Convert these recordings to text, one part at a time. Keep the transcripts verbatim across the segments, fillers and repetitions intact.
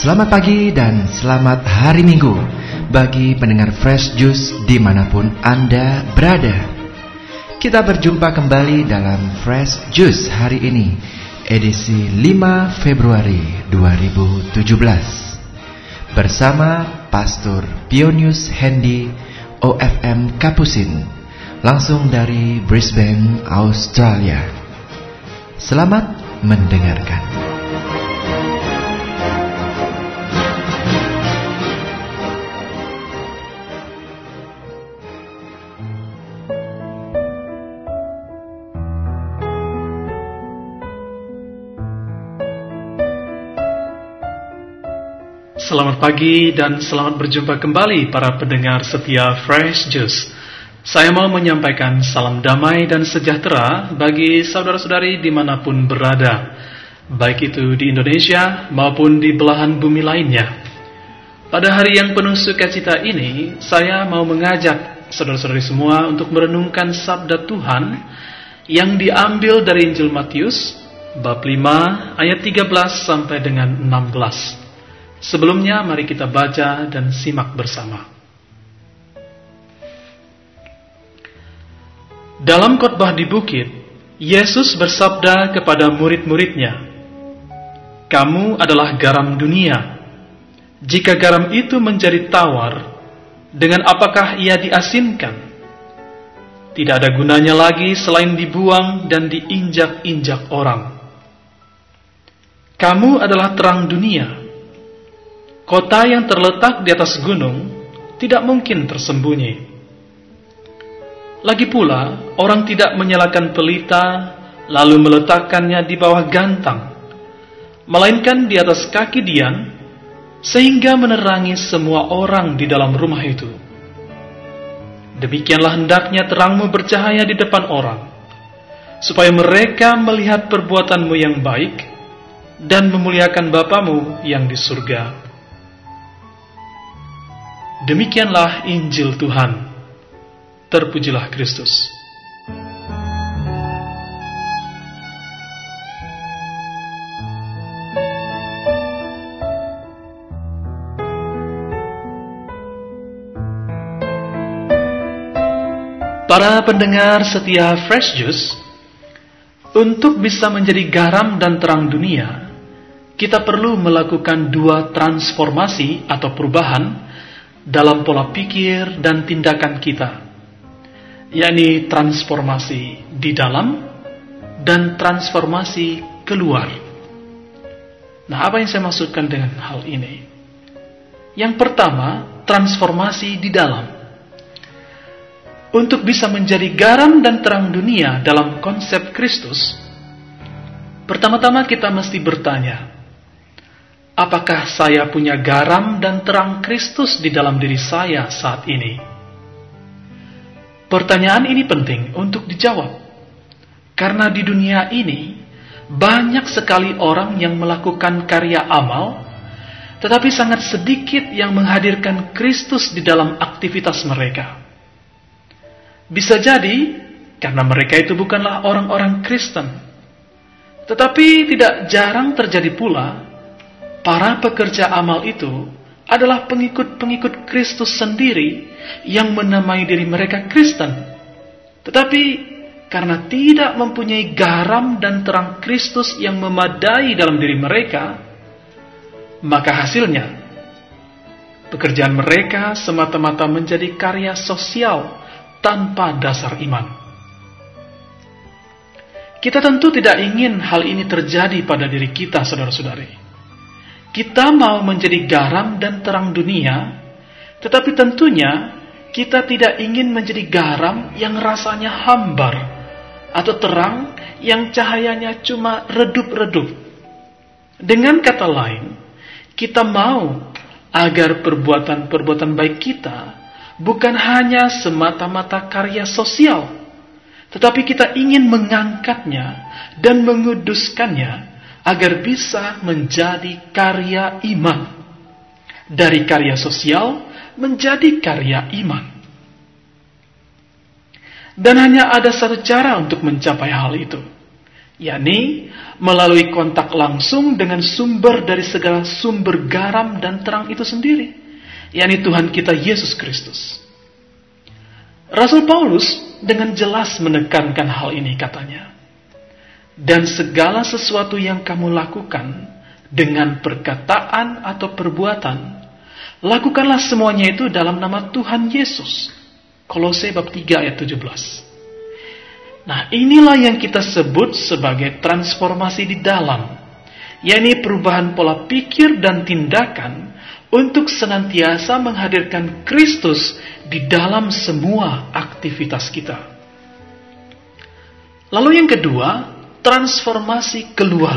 Selamat pagi dan selamat hari Minggu bagi pendengar Fresh Juice dimanapun Anda berada. Kita berjumpa kembali dalam Fresh Juice hari ini, edisi lima Februari dua ribu tujuh belas, bersama Pastor Pionius Hendy O F M Kapusin, langsung dari Brisbane, Australia. Selamat mendengarkan. Selamat pagi dan selamat berjumpa kembali para pendengar setia Fresh Juice. Saya mau menyampaikan salam damai dan sejahtera bagi saudara-saudari dimanapun berada, baik itu di Indonesia maupun di belahan bumi lainnya. Pada hari yang penuh sukacita ini, saya mau mengajak saudara-saudari semua untuk merenungkan sabda Tuhan yang diambil dari Injil Matius, bab lima ayat tiga belas sampai dengan enam belas. Sebelumnya, mari kita baca dan simak bersama. Dalam khotbah di bukit, Yesus bersabda kepada murid-muridnya, "Kamu adalah garam dunia. Jika garam itu menjadi tawar, dengan apakah ia diasinkan? Tidak ada gunanya lagi selain dibuang dan diinjak-injak orang. Kamu adalah terang dunia. Kota yang terletak di atas gunung tidak mungkin tersembunyi. Lagi pula, orang tidak menyalakan pelita lalu meletakkannya di bawah gantang, melainkan di atas kaki dian, sehingga menerangi semua orang di dalam rumah itu. Demikianlah hendaknya terangmu bercahaya di depan orang, supaya mereka melihat perbuatanmu yang baik dan memuliakan Bapamu yang di surga." Demikianlah Injil Tuhan. Terpujilah Kristus. Para pendengar setia Fresh Juice, untuk bisa menjadi garam dan terang dunia, kita perlu melakukan dua transformasi atau perubahan dalam pola pikir dan tindakan kita, yakni transformasi di dalam dan transformasi keluar. Nah, apa yang saya maksudkan dengan hal ini? Yang pertama, transformasi di dalam. Untuk bisa menjadi garam dan terang dunia dalam konsep Kristus, pertama-tama kita mesti bertanya, apakah saya punya garam dan terang Kristus di dalam diri saya saat ini? Pertanyaan ini penting untuk dijawab, karena di dunia ini banyak sekali orang yang melakukan karya amal, tetapi sangat sedikit yang menghadirkan Kristus di dalam aktivitas mereka. Bisa jadi karena mereka itu bukanlah orang-orang Kristen, tetapi tidak jarang terjadi pula para pekerja amal itu adalah pengikut-pengikut Kristus sendiri yang menamai diri mereka Kristen. Tetapi karena tidak mempunyai garam dan terang Kristus yang memadai dalam diri mereka, maka hasilnya pekerjaan mereka semata-mata menjadi karya sosial tanpa dasar iman. Kita tentu tidak ingin hal ini terjadi pada diri kita, saudara-saudari. Kita mau menjadi garam dan terang dunia, tetapi tentunya kita tidak ingin menjadi garam yang rasanya hambar, atau terang yang cahayanya cuma redup-redup. Dengan kata lain, kita mau agar perbuatan-perbuatan baik kita bukan hanya semata-mata karya sosial, tetapi kita ingin mengangkatnya dan menguduskannya agar bisa menjadi karya iman. Dari karya sosial menjadi karya iman. Dan hanya ada satu cara untuk mencapai hal itu, yakni melalui kontak langsung dengan sumber dari segala sumber garam dan terang itu sendiri, yakni Tuhan kita Yesus Kristus. Rasul Paulus dengan jelas menekankan hal ini, katanya, dan segala sesuatu yang kamu lakukan dengan perkataan atau perbuatan, lakukanlah semuanya itu dalam nama Tuhan Yesus. Kolose bab tiga ayat tujuh belas. Nah, inilah yang kita sebut sebagai transformasi di dalam, yakni perubahan pola pikir dan tindakan untuk senantiasa menghadirkan Kristus di dalam semua aktivitas kita. Lalu yang kedua, transformasi keluar.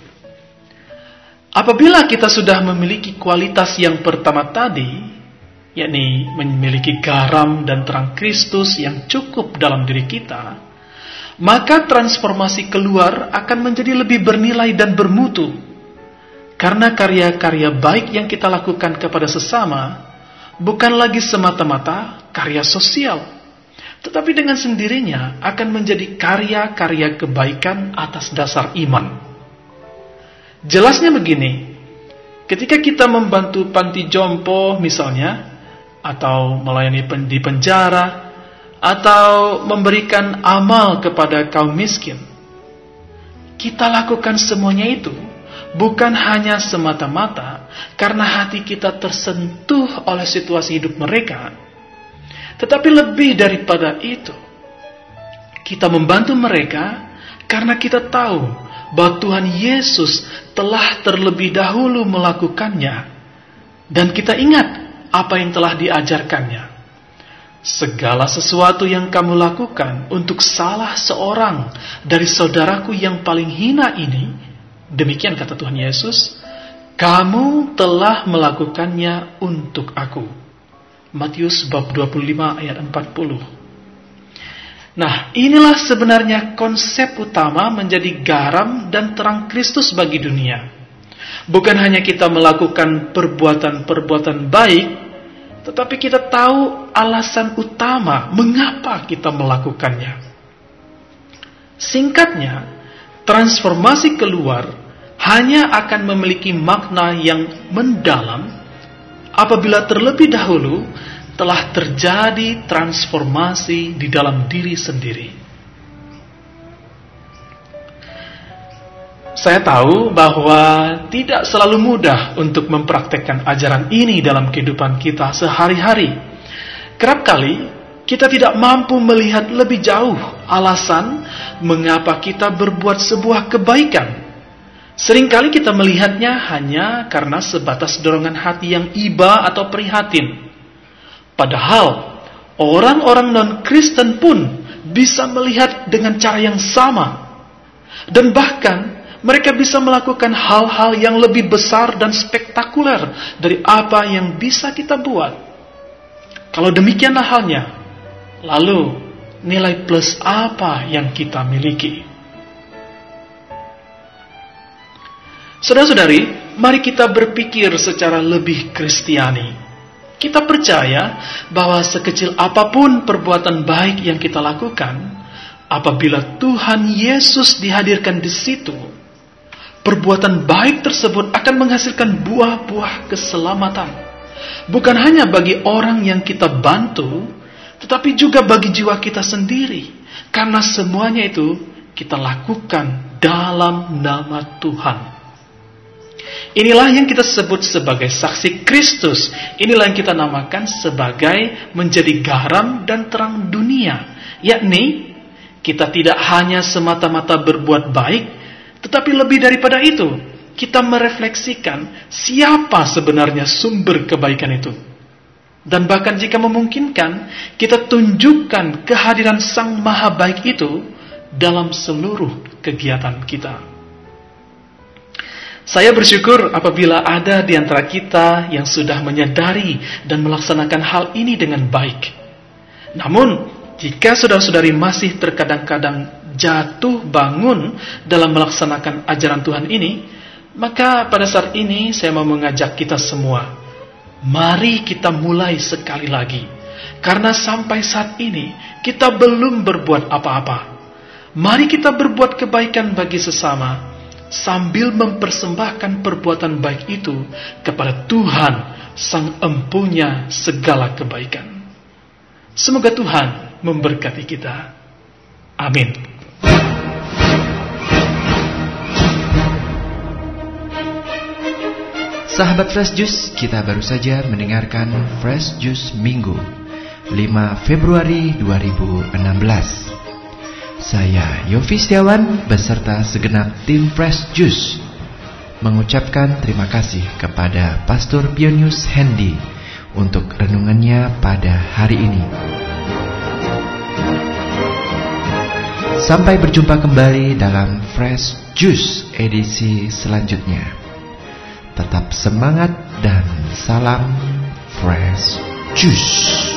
Apabila kita sudah memiliki kualitas yang pertama tadi, yakni memiliki garam dan terang Kristus yang cukup dalam diri kita, maka transformasi keluar akan menjadi lebih bernilai dan bermutu. Karena karya-karya baik yang kita lakukan kepada sesama bukan lagi semata-mata karya sosial, tetapi dengan sendirinya akan menjadi karya-karya kebaikan atas dasar iman. Jelasnya begini, ketika kita membantu panti jompo misalnya, atau melayani di penjara, atau memberikan amal kepada kaum miskin, kita lakukan semuanya itu bukan hanya semata-mata karena hati kita tersentuh oleh situasi hidup mereka, tetapi lebih daripada itu, kita membantu mereka karena kita tahu bahwa Tuhan Yesus telah terlebih dahulu melakukannya, dan kita ingat apa yang telah diajarkannya. Segala sesuatu yang kamu lakukan untuk salah seorang dari saudaraku yang paling hina ini, demikian kata Tuhan Yesus, kamu telah melakukannya untuk aku. Matius bab dua puluh lima ayat empat puluh. Nah, inilah sebenarnya konsep utama menjadi garam dan terang Kristus bagi dunia. Bukan hanya kita melakukan perbuatan-perbuatan baik, tetapi kita tahu alasan utama mengapa kita melakukannya. Singkatnya, transformasi keluar hanya akan memiliki makna yang mendalam apabila terlebih dahulu telah terjadi transformasi di dalam diri sendiri. Saya tahu bahwa tidak selalu mudah untuk mempraktekkan ajaran ini dalam kehidupan kita sehari-hari. Kerap kali kita tidak mampu melihat lebih jauh alasan mengapa kita berbuat sebuah kebaikan. Seringkali kita melihatnya hanya karena sebatas dorongan hati yang iba atau prihatin. Padahal orang-orang non-Kristen pun bisa melihat dengan cara yang sama. Dan bahkan mereka bisa melakukan hal-hal yang lebih besar dan spektakuler dari apa yang bisa kita buat. Kalau demikianlah halnya, lalu nilai plus apa yang kita miliki? Saudara-saudari, mari kita berpikir secara lebih Kristiani. Kita percaya bahwa sekecil apapun perbuatan baik yang kita lakukan, apabila Tuhan Yesus dihadirkan di situ, perbuatan baik tersebut akan menghasilkan buah-buah keselamatan. Bukan hanya bagi orang yang kita bantu, tetapi juga bagi jiwa kita sendiri. Karena semuanya itu kita lakukan dalam nama Tuhan. Inilah yang kita sebut sebagai saksi Kristus. Inilah yang kita namakan sebagai menjadi garam dan terang dunia. Yakni, kita tidak hanya semata-mata berbuat baik, tetapi lebih daripada itu, kita merefleksikan siapa sebenarnya sumber kebaikan itu. Dan bahkan jika memungkinkan, kita tunjukkan kehadiran Sang Maha Baik itu dalam seluruh kegiatan kita. Saya bersyukur apabila ada di antara kita yang sudah menyadari dan melaksanakan hal ini dengan baik. Namun, jika saudara-saudari masih terkadang-kadang jatuh bangun dalam melaksanakan ajaran Tuhan ini, maka pada saat ini saya mau mengajak kita semua, mari kita mulai sekali lagi. Karena sampai saat ini kita belum berbuat apa-apa. Mari kita berbuat kebaikan bagi sesama, sambil mempersembahkan perbuatan baik itu kepada Tuhan, Sang Empunya segala kebaikan. Semoga Tuhan memberkati kita. Amin. Sahabat Fresh Juice, kita baru saja mendengarkan Fresh Juice Minggu lima Februari dua ribu enam belas. Saya Yofi Setiawan beserta segenap tim Fresh Juice mengucapkan terima kasih kepada Pastor Pionius Hendy untuk renungannya pada hari ini. Sampai berjumpa kembali dalam Fresh Juice edisi selanjutnya. Tetap semangat dan salam Fresh Juice.